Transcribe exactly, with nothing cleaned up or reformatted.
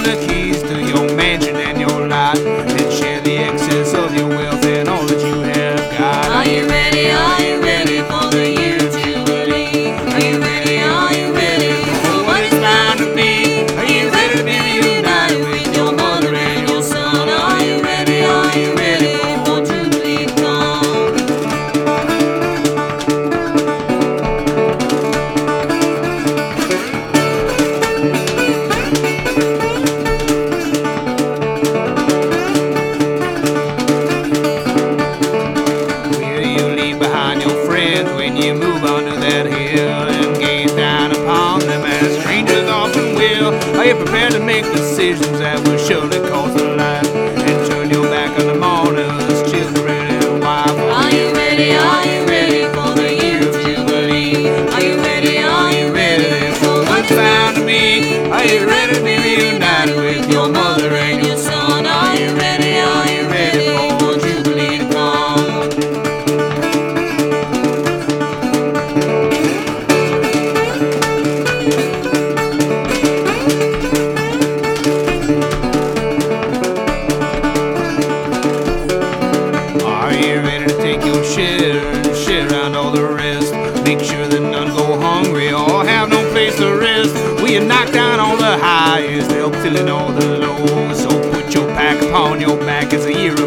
the keys to your mansion and your lot, and share the excess of your wealth and all that you have got. Are you ready? Are you ready for the year of Jubilee? Are you ready? Are you ready for what is bound to be? Are you ready to be reunited with your mother and your son? Are you ready? Are you ready for Jubilee to come? When you move onto that hill and gaze down upon them as strangers often will, are you prepared to make decisions that will surely cost a life and turn your back on the mourners, children and wife? Are you ready? Are you ready for the year of Jubilee? Are you ready? Are you ready for what's bound to be? Are you ready to be reunited with your mother and your son? Are you ready? Are you ready for Jubilee to come? Share, share around all the rest. Make sure that none go hungry or have no place to rest. We knock down all the highs, they'll fill in all the lows. So put your pack upon your back as a year